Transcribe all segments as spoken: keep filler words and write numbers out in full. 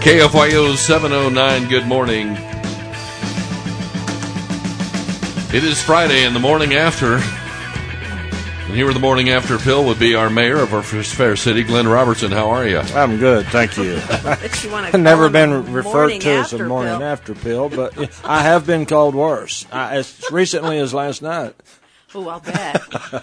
K F Y O seven oh nine, good morning. It is Friday and the morning after. And here with the morning after pill would be our mayor of our fair city, Glenn Robertson. How are you? I'm good, thank you. I've never been referred to as a morning after pill, but I have been called worse. I, as recently as last night. Oh, I'll bet.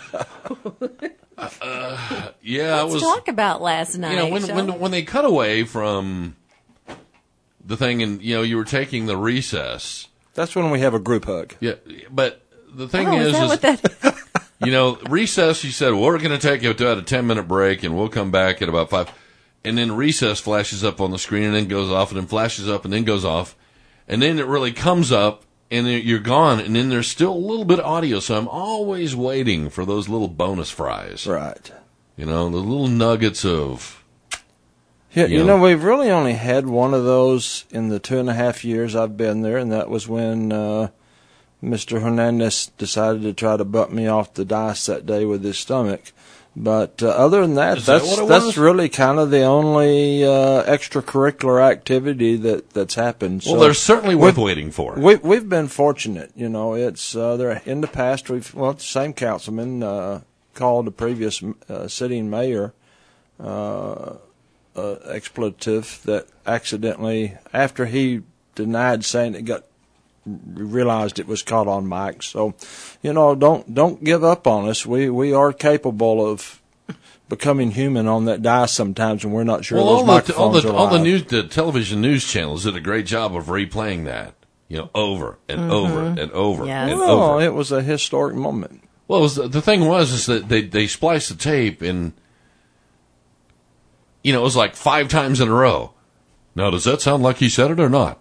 uh, yeah, Let's I was, talk about last night. You know, when when when they cut away from the thing, and you know, you were taking the recess. That's when we have a group hug. Yeah, but the thing oh, is, is, that is what that is? You know, recess. You said, well, we're going to take you to a ten minute break, and we'll come back at about five. And then recess flashes up on the screen, and then goes off, and then flashes up, and then goes off, and then it really comes up. And then you're gone, and then there's still a little bit of audio, so I'm always waiting for those little bonus fries. Right. You know, the little nuggets of... Yeah, you, you know, know, we've really only had one of those in the two and a half years I've been there, and that was when uh, Mister Hernandez decided to try to butt me off the dice that day with his stomach. But uh, other than that, Is that's that what it that's was? really kind of the only uh, extracurricular activity that, that's happened. Well, so they're certainly worth waiting for. We, we've been fortunate, you know. It's uh, there in the past. We've well, the same councilman uh, called the previous uh, sitting mayor uh, uh, expletive that accidentally, after he denied saying it, got realized it was caught on mic. So, you know, don't don't give up on us. We we are capable of becoming human on that dice sometimes, and we're not sure well, those all the, microphones all the, are all the live. news, the television news channels did a great job of replaying that, you know, over and Mm-hmm. over and over Yes. and well, over. it was a historic moment. Well, it was, the thing was is that they they spliced the tape, and you know, it was like five times in a row. Now, does that sound like he said it or not?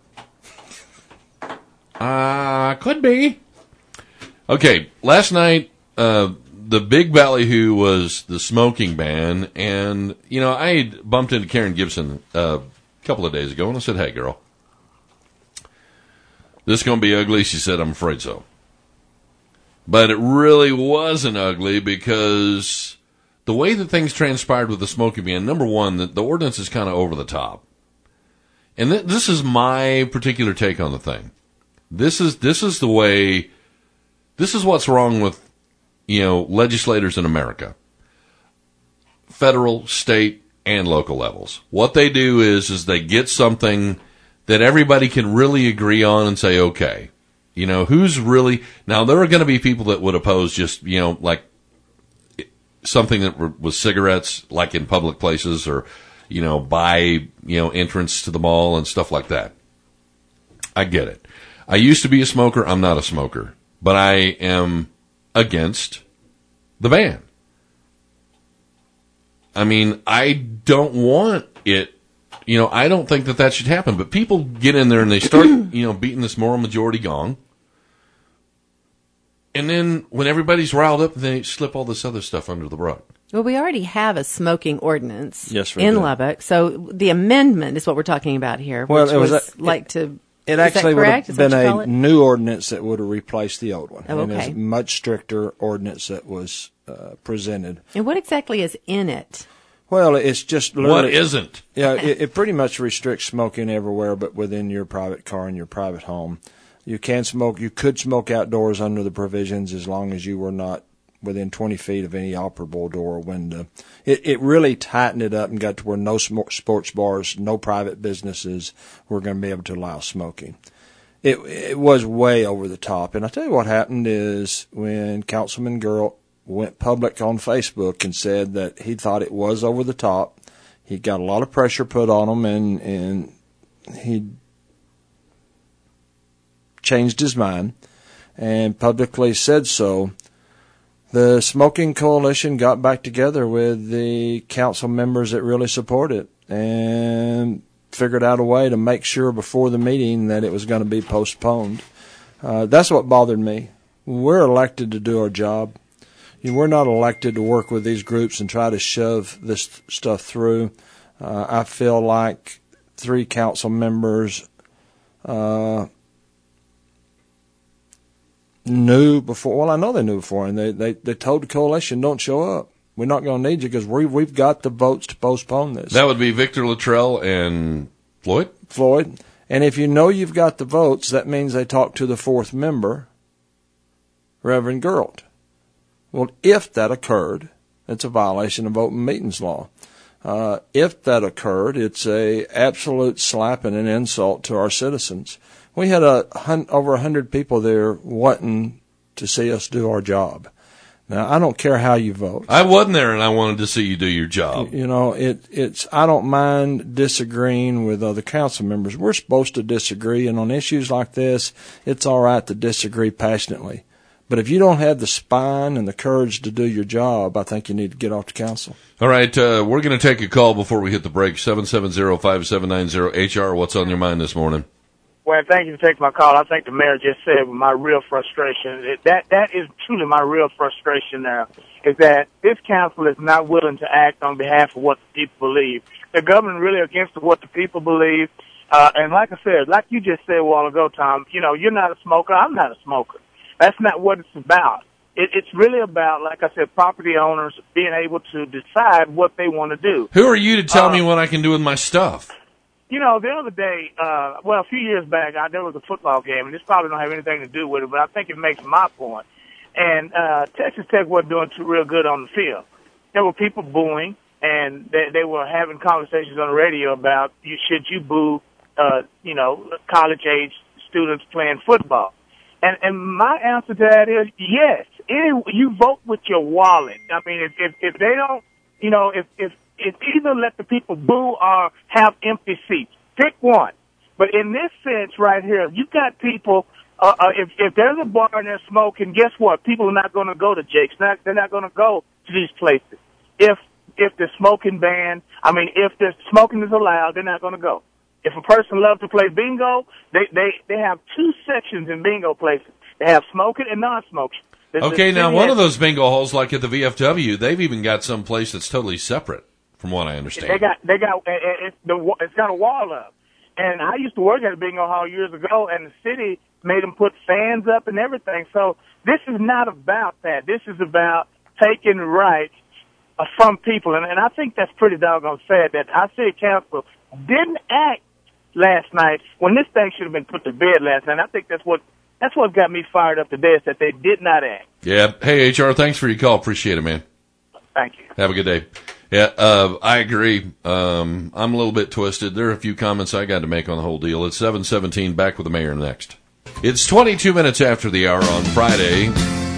Uh, could be. Okay, last night, uh, the big ballyhoo was the smoking ban, and, you know, I had bumped into Karen Gibson uh, a couple of days ago, and I said, hey, girl, this is going to be ugly? She said, I'm afraid so. But it really wasn't ugly because the way that things transpired with the smoking ban, number one, the, the ordinance is kind of over the top. And th- this is my particular take on the thing. This is this is the way, this is what's wrong with, you know, legislators in America. Federal, state, and local levels. What they do is, is they get something that everybody can really agree on and say, okay, you know, who's really, now there are going to be people that would oppose just, you know, like something that was cigarettes, like in public places, or, you know, buy, you know, entrance to the mall and stuff like that. I get it. I used to be a smoker. I'm not a smoker. But I am against the ban. I mean, I don't want it, you know, I don't think that that should happen. But people get in there and they start, you know, beating this moral majority gong. And then when everybody's riled up, they slip all this other stuff under the rug. Well, we already have a smoking ordinance Yes, we in do. Lubbock. So the amendment is what we're talking about here, Well, which it was was a- like to... It is that actually would correct? have Is that been what you call a it? new ordinance that would have replaced the old one. Oh, And okay. it's a much stricter ordinance that was uh, presented. And what exactly is in it? Well, it's just What literally, isn't? Yeah, it, it pretty much restricts smoking everywhere, but within your private car and your private home. You can smoke. You could smoke outdoors under the provisions as long as you were not within twenty feet of any operable door or window. It it really tightened it up and got to where no sm- sports bars, no private businesses were going to be able to allow smoking. It it was way over the top. And I tell you what happened is when Councilman Girl went public on Facebook and said that he thought it was over the top, he got a lot of pressure put on him, and and he changed his mind and publicly said so. The Smoking Coalition got back together with the council members that really support it and figured out a way to make sure before the meeting that it was going to be postponed. Uh, that's what bothered me. We're elected to do our job. We're not elected to work with these groups and try to shove this stuff through. Uh, I feel like three council members uh, knew before. Well, I know they knew before, and they, they, they told the coalition, don't show up. We're not going to need you because we, we've got the votes to postpone this. That would be Victor Luttrell and Floyd? Floyd. And if you know you've got the votes, that means they talk to the fourth member, Reverend Gerald. Well, if that occurred, it's a violation of open meetings law. Uh, if that occurred, it's a absolute slap and an insult to our citizens. We had a hun- over a hundred people there wanting to see us do our job. Now, I don't care how you vote. I wasn't there, and I wanted to see you do your job. You know, it, it's. I don't mind disagreeing with other council members. We're supposed to disagree, and on issues like this, it's all right to disagree passionately. But if you don't have the spine and the courage to do your job, I think you need to get off the council. All right, uh, we're going to take a call before we hit the break. seven seven zero, five seven nine zero. H R, what's on your mind this morning? Well, thank you for taking my call. I think the mayor just said my real frustration. It, that that is truly my real frustration now, is that this council is not willing to act on behalf of what the people believe. The government really against what the people believe. Uh, and like I said, like you just said a while ago, Tom, you know, you're not a smoker. I'm not a smoker. That's not what it's about. It, it's really about, like I said, property owners being able to decide what they want to do. Who are you to tell uh, me what I can do with my stuff? You know, the other day, uh, well, a few years back, I, there was a football game, and this probably don't have anything to do with it, but I think it makes my point. And uh, Texas Tech wasn't doing too real good on the field. There were people booing, and they, they were having conversations on the radio about you should you boo, uh, you know, college-age students playing football. And and my answer to that is yes. Any, you vote with your wallet. I mean, if if, if they don't, you know, if if if either let the people boo or have empty seats. Pick one. But in this sense right here, you got people. Uh, uh, if if there's a bar and they're smoking, guess what? People are not going to go to Jake's. Not, they're not going to go to these places. If if the smoking ban, I mean, if the smoking is allowed, they're not going to go. If a person loves to play bingo, they, they, they have two sections in bingo places. They have smoking and non-smoking. The, Okay, the now one has, of those bingo halls, like at the V F W, they've even got some place that's totally separate, from what I understand. They got, they got, it's, the, it's got a wall up. And I used to work at a bingo hall years ago, and the city made them put fans up and everything. So this is not about that. This is about taking rights uh, from people. And, and I think that's pretty doggone sad that our city council didn't act last night when this thing should have been put to bed last night. I think that's what that's what got me fired up today, is that they did not act. Yeah. Hey, H R, thanks for your call. Appreciate it, man. Thank you. Have a good day. Yeah, uh, I agree. Um, I'm a little bit twisted. There are a few comments I got to make on the whole deal. It's seven seventeen, back with the mayor next. It's twenty-two minutes after the hour on Friday.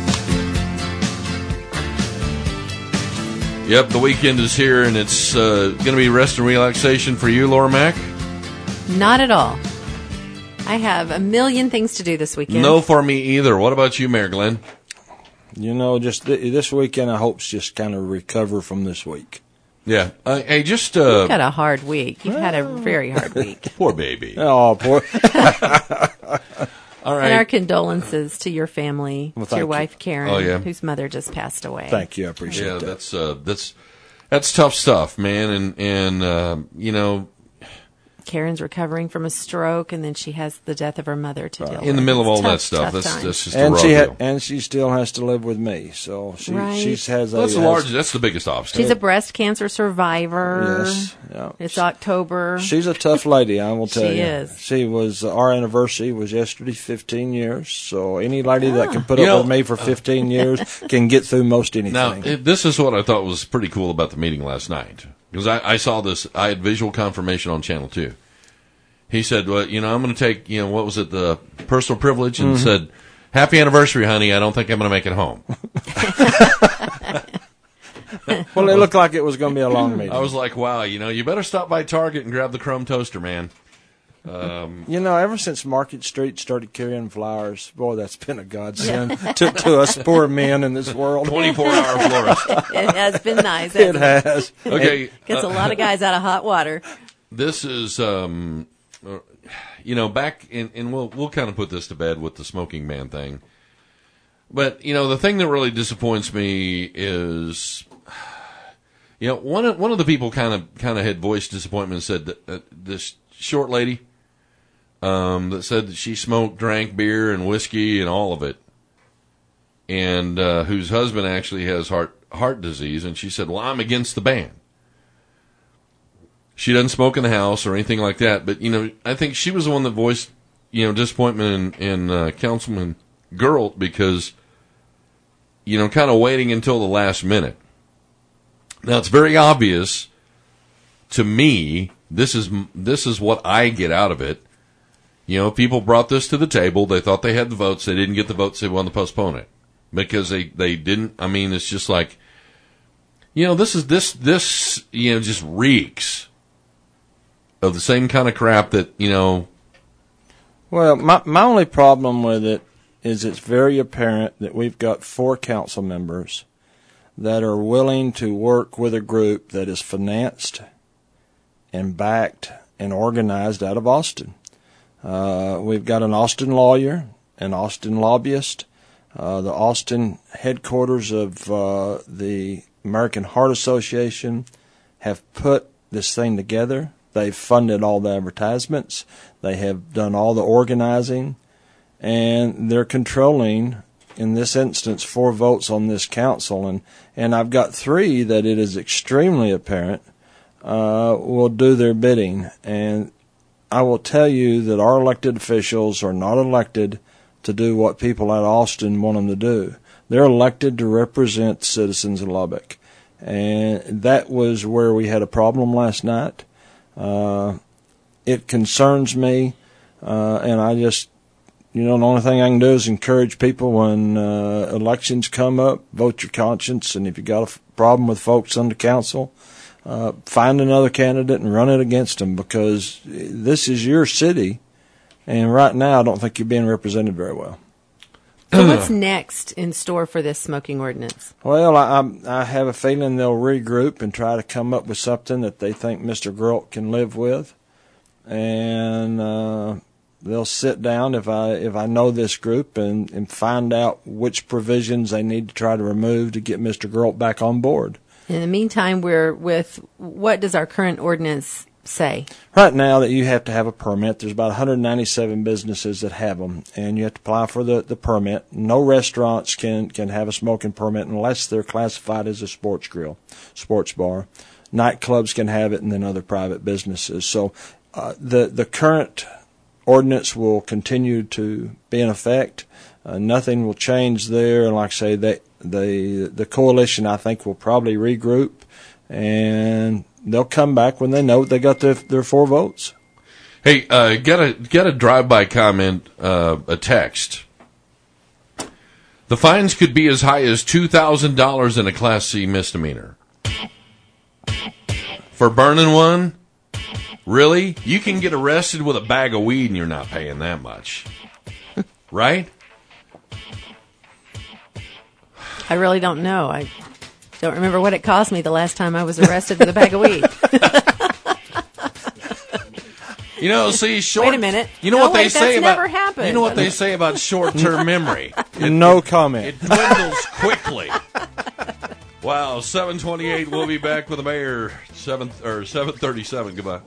Yep, the weekend is here, and it's uh, going to be rest and relaxation for you, Laura Mack? Not at all. I have a million things to do this weekend. No, for me either. What about you, Mayor Glenn? You know, just th- this weekend, I hope just kind of recover from this week. Yeah. Uh, hey, just... Uh, You've had a hard week. You've had a very hard week. Poor baby. Oh, poor. All right. And our condolences to your family, Well, to your thank you. wife, Karen, Oh, yeah. whose mother just passed away. Thank you. I appreciate Yeah, that. that's uh, that's that's tough stuff, man. And and uh, you know, Karen's recovering from a stroke, and then she has the death of her mother to deal with. in the middle of It's all tough, that stuff, tough that's time. that's just a And raw she deal. ha- and she still has to live with me, so she Right. she's has a That's the has- large. That's the biggest obstacle. She's a breast cancer survivor. Yes, yeah. It's October. She's a tough lady, I will tell She you. is. She was our anniversary was yesterday, fifteen years. So any lady that can put You up know, with me for fifteen years can get through most anything. Now, it, this is what I thought was pretty cool about the meeting last night, because I, I saw this. I had visual confirmation on Channel Two. He said, "Well, you know, I'm going to take, you know, what was it, the personal privilege," and Mm-hmm. said, "Happy anniversary, honey. I don't think I'm going to make it home." Well, it looked like it was going to be a long meeting. I was like, "Wow, you know, you better stop by Target and grab the Chrome toaster, man." You know, ever since Market Street started carrying flowers, boy, that's been a godsend to, to us poor men in this world. twenty-four hour florist. It has been nice. It hasn't has. Okay, Gets uh, a lot of guys out of hot water. this is, um, uh, you know, back in, and we'll we'll kind of put this to bed with the smoking ban thing. But you know, the thing that really disappoints me is, you know, one of one of the people kind of kind of had voiced disappointment and said that uh, this short lady, um, that said that she smoked, drank beer and whiskey and all of it, and uh, whose husband actually has heart heart disease, and she said, "Well, I'm against the ban." She doesn't smoke in the house or anything like that. But, you know, I think she was the one that voiced, you know, disappointment in, in uh, Councilman Gurlt because, you know, kind of waiting until the last minute. Now, it's very obvious to me, this is this is what I get out of it. You know, people brought this to the table. They thought they had the votes. They didn't get the votes. They wanted to postpone it because they, they didn't. I mean, it's just like, you know, this is this this you know just reeks of the same kind of crap that, you know. Well, my my only problem with it is it's very apparent that we've got four council members that are willing to work with a group that is financed and backed and organized out of Austin. Uh, we've got an Austin lawyer, an Austin lobbyist, uh, the Austin headquarters of uh, the American Heart Association have put this thing together. They've funded all the advertisements. They have done all the organizing. And they're controlling, in this instance, four votes on this council. And, and I've got three that it is extremely apparent uh, will do their bidding. And I will tell you that our elected officials are not elected to do what people at Austin want them to do. They're elected to represent the citizens of Lubbock. And that was where we had a problem last night. Uh, it concerns me, uh, and I just, you know, the only thing I can do is encourage people when uh, elections come up, vote your conscience, and if you got a f- problem with folks on the council, uh, find another candidate and run it against them, because this is your city, and right now I don't think you're being represented very well. So what's next in store for this smoking ordinance? Well, I, I have a feeling they'll regroup and try to come up with something that they think Mister Gurlt can live with, and uh, they'll sit down if I if I know this group and, and find out which provisions they need to try to remove to get Mister Gurlt back on board. In the meantime, we're with what does our current ordinance say? Right now that you have to have a permit. There's about one hundred ninety-seven businesses that have them, and you have to apply for the, the permit. No restaurants can, can have a smoking permit unless they're classified as a sports grill, sports bar. Nightclubs can have it, and then other private businesses. So uh, the the current ordinance will continue to be in effect. Uh, nothing will change there. And like I say, they, the the coalition, I think, will probably regroup, and they'll come back when they know they got their, their four votes. Hey, uh, get a get a drive-by comment, uh, a text. The fines could be as high as two thousand dollars in a Class C misdemeanor. For burning one? Really? You can get arrested with a bag of weed and you're not paying that much. Right? I really don't know. I don't remember what it cost me the last time I was arrested with a bag of weed. You know, see, short. Wait a minute. You know no, what wait, they say that's about. Never happened. You know what they say about short-term memory. It, no comment. It dwindles quickly. Wow, seven twenty-eight. We'll be back with the mayor. Seven or seven thirty-seven. Goodbye.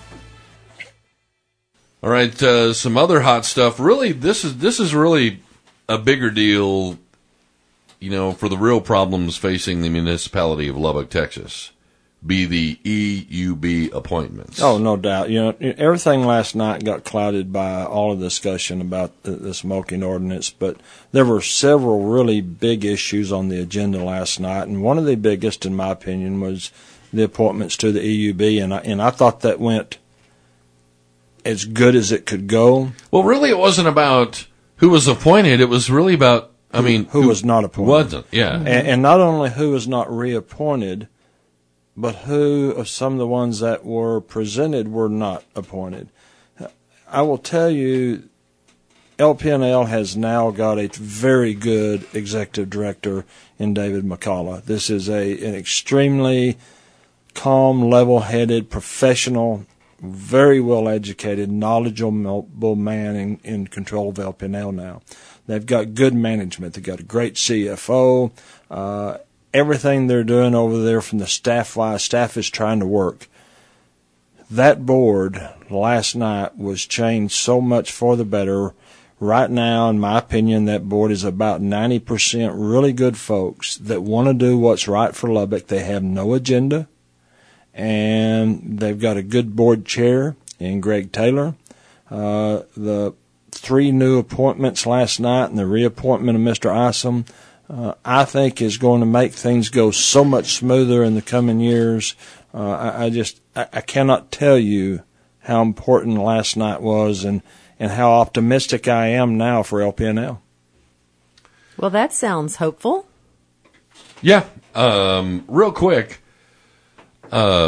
All right, uh, some other hot stuff. Really, this is this is really a bigger deal. You know, for the real problems facing the municipality of Lubbock, Texas, be the E U B appointments. Oh, no doubt. You know, everything last night got clouded by all of the discussion about the, the smoking ordinance, but there were several really big issues on the agenda last night, and one of the biggest, in my opinion, was the appointments to the E U B, and I, and I thought that went as good as it could go. Well, really, it wasn't about who was appointed. It was really about, I mean, who, who was not appointed. Wasn't, yeah. And, and not only who was not reappointed, but who of some of the ones that were presented were not appointed. I will tell you, L P N L has now got a very good executive director in David McCullough. This is a an extremely calm, level-headed, professional, very well-educated, knowledgeable man in, in control of L P N L now. They've got good management. They've got a great C F O. Uh, everything they're doing over there from the staff-wise, staff is trying to work. That board last night was changed so much for the better. Right now, in my opinion, that board is about ninety percent really good folks that want to do what's right for Lubbock. They have no agenda, and they've got a good board chair in Greg Taylor. Uh, the three new appointments last night and the reappointment of Mister Isom, uh, I think is going to make things go so much smoother in the coming years. Uh, I, I just, I, I cannot tell you how important last night was and, and how optimistic I am now for L P N L. Well, that sounds hopeful. Yeah. Um, real quick, uh,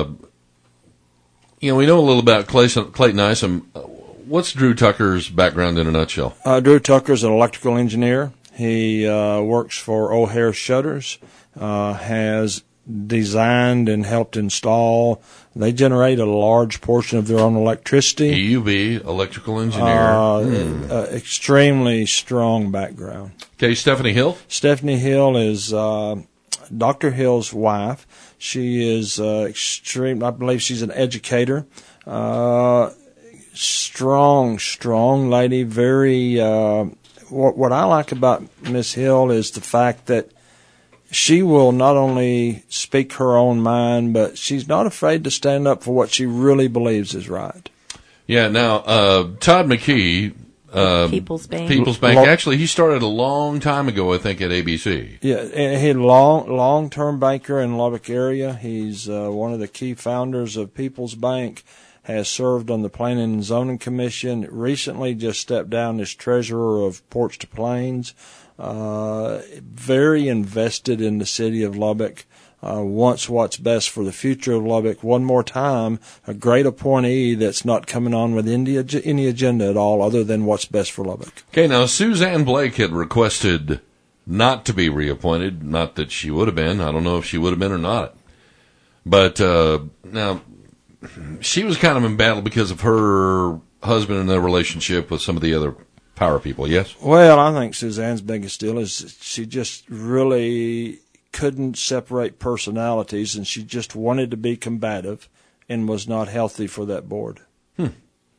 you know, we know a little about Clayton, Clayton Isom. What's Drew Tucker's background in a nutshell? Uh, Drew Tucker's an electrical engineer. He uh, works for O'Hare Shutters, uh, has designed and helped install. They generate a large portion of their own electricity. E U B, electrical engineer. Uh, hmm. uh, extremely strong background. Okay, Stephanie Hill? Stephanie Hill is uh, Doctor Hill's wife. She is uh, extreme. I believe she's an educator. Uh, strong, strong lady. Very. Uh, what, what I like about Miss Hill is the fact that she will not only speak her own mind, but she's not afraid to stand up for what she really believes is right. Yeah. Now, uh, Todd McKee. Uh, People's Bank. People's Bank. Lo- Actually, he started a long time ago, I think, at A B C. Yeah, and he's a long, long-term banker in Lubbock area. He's uh, one of the key founders of People's Bank, has served on the Planning and Zoning Commission, recently just stepped down as treasurer of Porch to Plains, uh, very invested in the city of Lubbock, uh, wants what's best for the future of Lubbock. One more time, a great appointee that's not coming on with any, any agenda at all other than what's best for Lubbock. Okay, now Suzanne Blake had requested not to be reappointed, not that she would have been. I don't know if she would have been or not. But uh, now, she was kind of in battle because of her husband and their relationship with some of the other power people, yes? Well, I think Suzanne's biggest deal is she just really couldn't separate personalities, and she just wanted to be combative and was not healthy for that board. Hmm.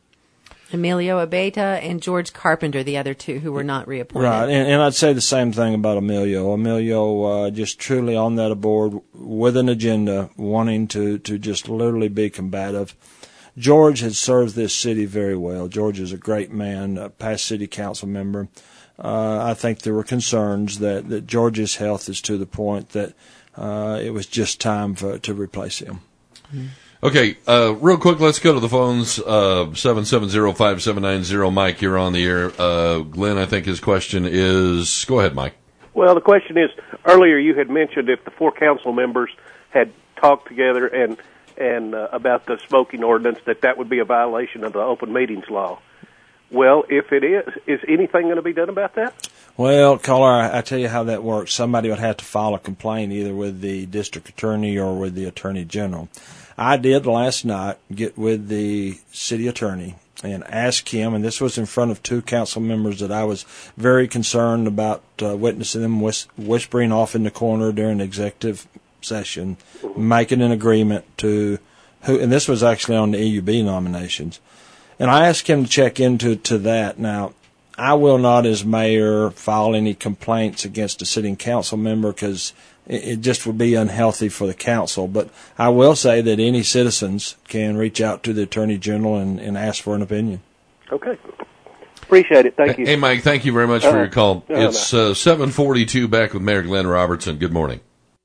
Emilio Abeta and George Carpenter, the other two who were not reappointed. Right, and, and I'd say the same thing about Emilio. Emilio uh, just truly on that board with an agenda, wanting to, to just literally be combative. George had served this city very well. George is a great man, a past city council member. Uh, I think there were concerns that, that George's health is to the point that uh, it was just time for, to replace him. Mm-hmm. Okay, uh, real quick, let's go to the phones. Uh, seven seven zero, five seven nine zero. Mike, you're on the air. Uh, Glenn, I think his question is, go ahead, Mike. Well, the question is, earlier you had mentioned if the four council members had talked together and and uh, about the smoking ordinance, that that would be a violation of the open meetings law. Well, if it is, is anything going to be done about that? Well, caller, I, I tell you how that works. Somebody would have to file a complaint either with the district attorney or with the attorney general. I did last night get with the city attorney and ask him, and this was in front of two council members that I was very concerned about uh, witnessing them whis- whispering off in the corner during the executive session, making an agreement to who, and this was actually on the E U B nominations. And I asked him to check into to that. Now, I will not, as mayor, file any complaints against a sitting council member because it, it just would be unhealthy for the council. But I will say that any citizens can reach out to the Attorney General and, and ask for an opinion. Okay. Appreciate it. Thank you. Hey, Mike, thank you very much uh, for your call. No, it's uh, seven forty-two back with Mayor Glenn Robertson. Good morning.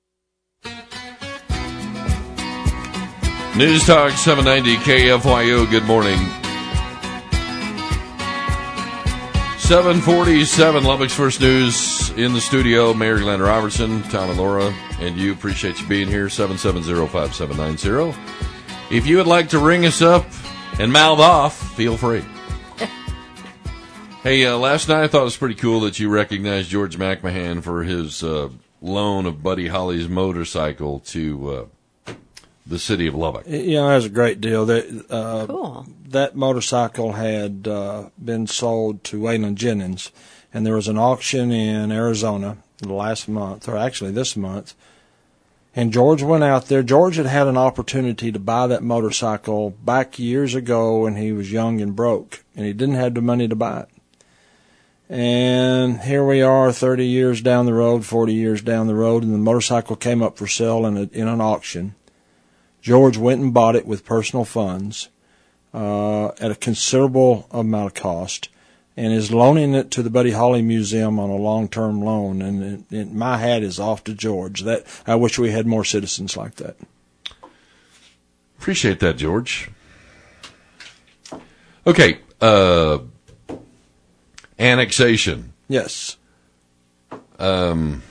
News Talk seven ninety K F Y O. Good morning. seven forty-seven, Lubbock's First News in the studio. Mayor Glenn Robertson, Tom and Laura, and you. Appreciate you being here. seven seven zero, five seven nine zero. If you would like to ring us up and mouth off, feel free. Hey, uh, last night I thought it was pretty cool that you recognized George McMahon for his uh, loan of Buddy Holly's motorcycle to uh, the city of Lubbock. You know, that's a great deal. That uh, Cool. That motorcycle had uh, been sold to Waylon Jennings, and there was an auction in Arizona last month, or actually this month, and George went out there. George had had an opportunity to buy that motorcycle back years ago when he was young and broke, and he didn't have the money to buy it. And here we are thirty years down the road, forty years down the road, and the motorcycle came up for sale in, a, in an auction. George went and bought it with personal funds uh, at a considerable amount of cost, and is loaning it to the Buddy Holly Museum on a long-term loan. And, and, and my hat is off to George. That I wish we had more citizens like that. Appreciate that, George. Okay, uh, annexation. Yes. Um.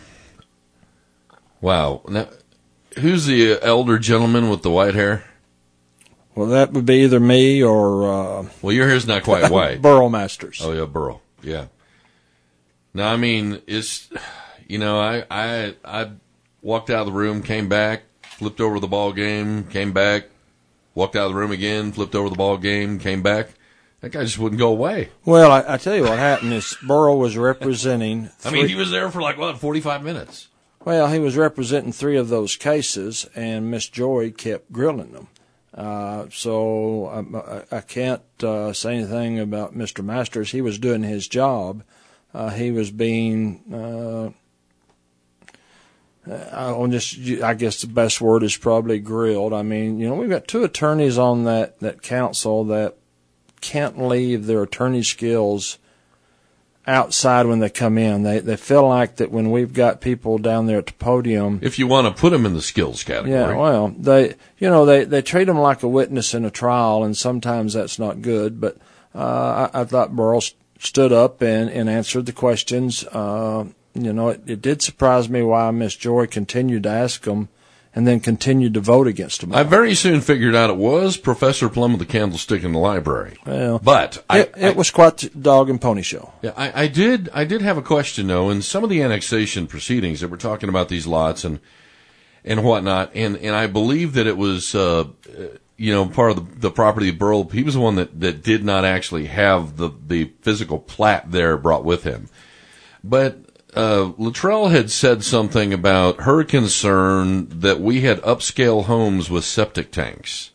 Wow. Now, who's the elder gentleman with the white hair? Well, that would be either me or uh, well, your hair's not quite white. Burl Masters. Oh yeah, Burl. Yeah. Now, I mean, it's you know, I I I walked out of the room, came back, flipped over the ball game, came back, walked out of the room again, flipped over the ball game, came back. That guy just wouldn't go away. Well, I, I tell you what happened is Burl was representing. I mean, he was there for like what, forty-five minutes. Well, he was representing three of those cases, and Miss Joy kept grilling them. Uh, so I, I can't uh, say anything about Mister Masters. He was doing his job. Uh, he was being, uh, I'll just, I guess the best word is probably grilled. I mean, you know, we've got two attorneys on that, that council that can't leave their attorney skills outside when they come in. They they feel like that when we've got people down there at the podium. If you want to put them in the skills category. Yeah, well, they you know they, they treat them like a witness in a trial, and sometimes that's not good. But uh, I, I thought Burl st- stood up and, and answered the questions. Uh, you know, it, it did surprise me why Miss Joy continued to ask them and then continued to vote against them. I very soon figured out it was Professor Plum with the candlestick in the library. Well, but I, it, it I, was quite the dog and pony show. Yeah, I, I did. I did have a question though. In some of the annexation proceedings that we're talking about these lots and and whatnot, and and I believe that it was uh, you know part of the, the property of Burl. He was the one that, that did not actually have the the physical plat there brought with him, but. Uh, Luttrell had said something about her concern that we had upscale homes with septic tanks.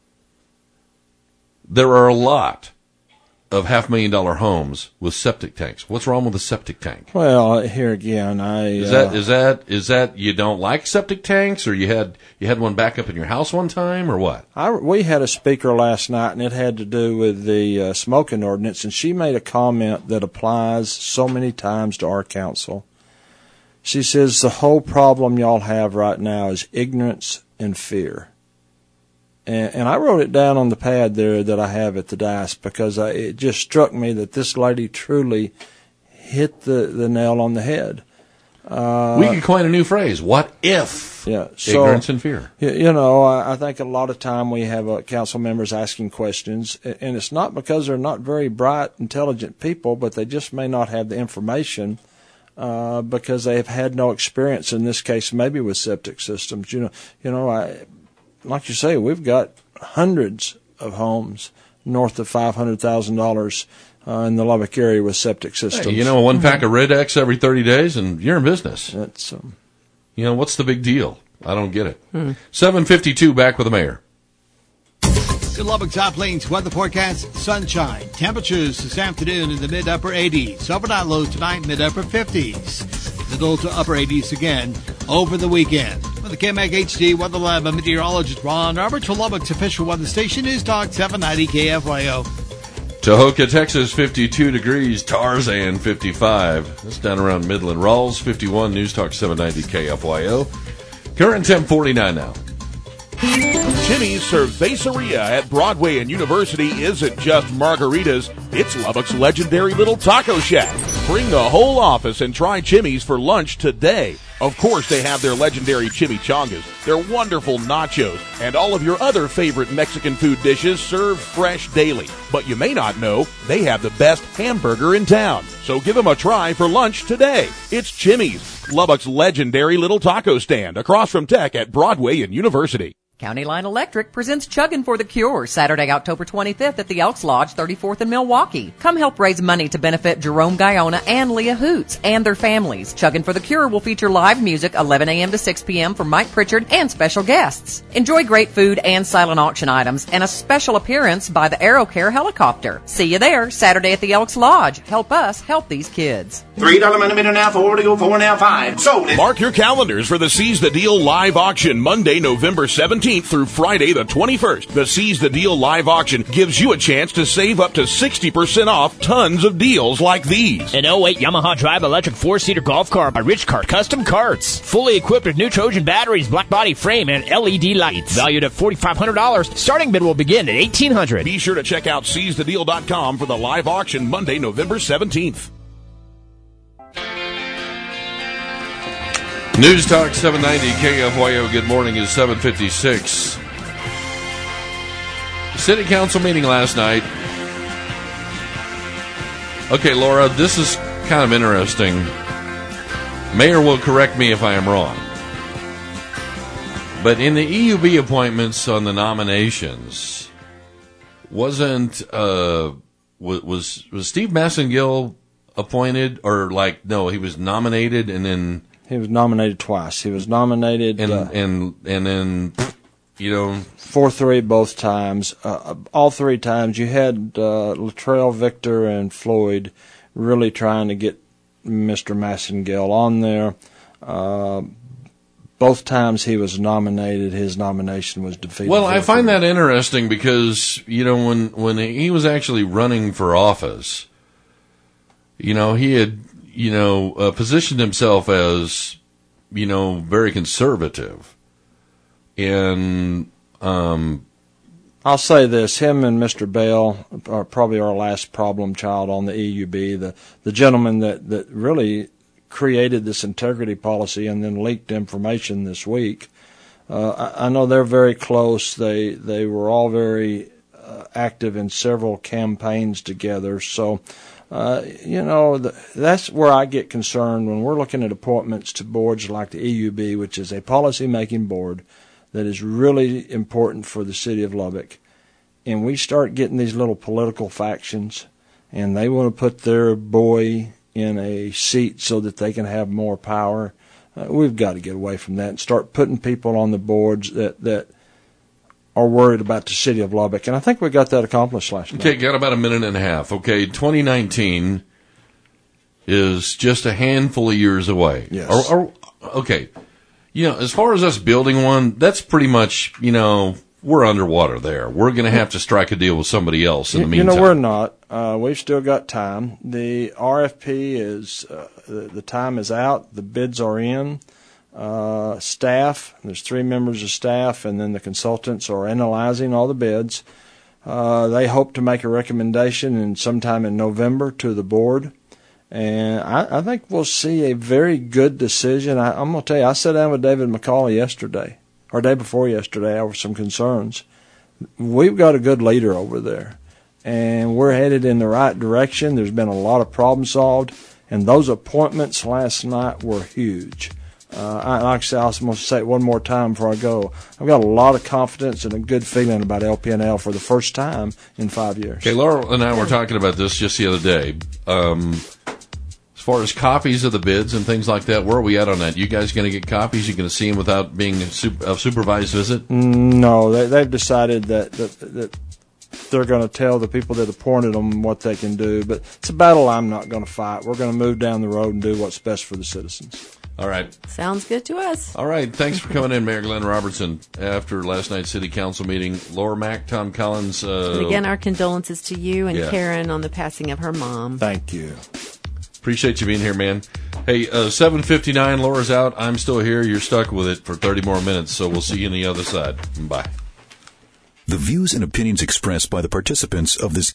There are a lot of half million dollar homes with septic tanks. What's wrong with a septic tank? Well, here again, I is uh, that is that is that you don't like septic tanks, or you had you had one back up in your house one time, or what? I, we had a speaker last night, and it had to do with the uh, smoking ordinance, and she made a comment that applies so many times to our council. She says the whole problem y'all have right now is ignorance and fear. And, and I wrote it down on the pad there that I have at the dais because I, it just struck me that this lady truly hit the, the nail on the head. Uh, we could coin a new phrase. What if? Yeah, so, ignorance and fear. You know, I, I think a lot of time we have uh, council members asking questions, and it's not because they're not very bright, intelligent people, but they just may not have the information uh, because they have had no experience in this case, maybe with septic systems. You know, you know, I. Like you say, we've got hundreds of homes north of five hundred thousand dollars uh, in the Lubbock area with septic systems. Hey, you know, one pack of Red X every thirty days, and you're in business. That's, um, you know, what's the big deal? I don't get it. Hmm. seven fifty-two, back with the mayor. Good Lubbock Top Plains weather forecast, sunshine. Temperatures this afternoon in the mid-upper eighties. Overnight lows tonight, mid-upper fifties. Middle to upper eighties again over the weekend. With the K M A C H D Weather Lab, I'm meteorologist Ron Roberts for Lubbock's official weather station, News Talk seven ninety K F Y O. Tahoka, Texas, fifty-two degrees. Tarzan, fifty-five. That's down around Midland. Rawls, fifty-one. News Talk seven ninety K F Y O. Current temp, forty-nine now. Jimmy's Cerveceria at Broadway and University isn't just margaritas, it's Lubbock's legendary little taco shack. Bring the whole office and try Jimmy's for lunch today. Of course, they have their legendary chimichangas, their wonderful nachos, and all of your other favorite Mexican food dishes served fresh daily. But you may not know, they have the best hamburger in town. So give them a try for lunch today. It's Jimmy's, Lubbock's legendary little taco stand across from Tech at Broadway and University. County Line Electric presents Chuggin' for the Cure Saturday, October twenty-fifth at the Elks Lodge, thirty-fourth in Milwaukee. Come help raise money to benefit Jerome Guyona and Leah Hoots and their families. Chuggin' for the Cure will feature live music eleven a.m. to six p.m. from Mike Pritchard and special guests. Enjoy great food and silent auction items and a special appearance by the AeroCare helicopter. See you there Saturday at the Elks Lodge. Help us help these kids. three dollars millimeter now, four to go, four now, five. Sold it. Mark your calendars for the Seize the Deal live auction Monday, November seventeenth. seventeenth through Friday the twenty-first. The Seize the Deal live auction gives you a chance to save up to sixty percent off tons of deals like these. An oh eight Yamaha Drive electric four-seater golf car by Rich Kart Custom Karts. Fully equipped with new Trojan batteries, black body frame, and L E D lights. Valued at four thousand five hundred dollars. Starting bid will begin at eighteen hundred dollars. Be sure to check out seize the deal dot com for the live auction Monday, November seventeenth. News Talk seven ninety K F Y O. Good morning. Is seven fifty-six. City Council meeting last night. Okay, Laura, this is kind of interesting. Mayor will correct me if I am wrong. But in the E U B appointments on the nominations, wasn't uh, was was Steve Massengill appointed, or like no, he was nominated and then he was nominated twice. He was nominated and uh, and and then you know four three both times. Uh, all three times you had uh, Latrell, Victor, and Floyd really trying to get Mister Massengill on there. Uh, both times he was nominated, his nomination was defeated. Well, I find that interesting because, you know, when, when he was actually running for office, you know, he had, you know, uh, positioned himself as, you know, very conservative. And, um, I'll say this, him and Mister Bell are probably our last problem child on the E U B, the, the gentleman that, that really created this integrity policy and then leaked information this week. Uh, I, I know they're very close. They they were all very uh, active in several campaigns together. So, uh, you know, the, that's where I get concerned when we're looking at appointments to boards like the E U B, which is a policy-making board that is really important for the city of Lubbock. And we start getting these little political factions, and they want to put their boy in a seat so that they can have more power. Uh, we've got to get away from that and start putting people on the boards that, that are worried about the city of Lubbock. And I think we got that accomplished last night. Okay, got about a minute and a half. Okay, twenty nineteen is just a handful of years away. Yes. Or, or, okay, you know, as far as us building one, that's pretty much, you know, we're underwater there. We're going to have to strike a deal with somebody else in the meantime. You know, we're not. Uh, we've still got time. The R F P is, uh, the, the time is out. The bids are in. Uh, staff, there's three members of staff, and then the consultants are analyzing all the bids. Uh, they hope to make a recommendation in sometime in November to the board. And I, I think we'll see a very good decision. I, I'm going to tell you, I sat down with David McCauley yesterday, or day before yesterday, over some concerns. We've got a good leader over there, and we're headed in the right direction. There's been a lot of problem solved, and those appointments last night were huge. Uh, I, like I said, I was going to say it one more time before I go. I've got a lot of confidence and a good feeling about L P N L for the first time in five years. Okay, Laura and I were talking about this just the other day. Um, as far as copies of the bids and things like that, where are we at on that? You guys going to get copies? You going to see them without being a, super, a supervised visit? No, they, they've decided that, that, that they're going to tell the people that appointed them what they can do. But it's a battle I'm not going to fight. We're going to move down the road and do what's best for the citizens. All right. Sounds good to us. All right. Thanks for coming in, Mayor Glenn Robertson. After last night's city council meeting, Laura Mack, Tom Collins. Uh, and again, our condolences to you and yeah. Karen on the passing of her mom. Thank you. Appreciate you being here, man. Hey, uh, seven fifty-nine, Laura's out. I'm still here. You're stuck with it for thirty more minutes, so we'll see you on the other side. Bye. The views and opinions expressed by the participants of this